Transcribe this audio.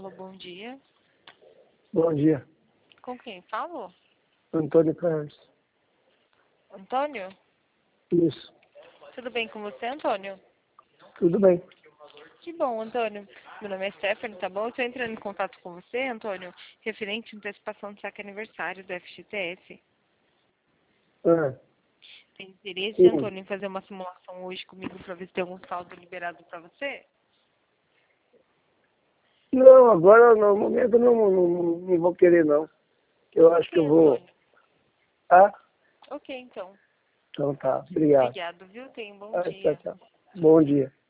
Alô, bom dia. Bom dia, Com quem falo? Antônio Carlos. Antônio? Isso, Tudo bem com você, Antônio? tudo bem. Que bom, Antônio. Meu nome é Stephanie, tá bom? Eu tô entrando em contato com você, Antônio, referente à antecipação do saque aniversário do FGTS. Ah, Tem interesse, sim. Antônio, em fazer uma simulação hoje comigo pra ver se tem algum saldo liberado pra você? Não, agora no momento eu não vou querer não. Eu acho que Ok, eu vou. Antônio. Ah, Ok, então. então tá, obrigado. Obrigado, viu? Tenha um bom Ah, tchau, dia. tchau. Bom dia.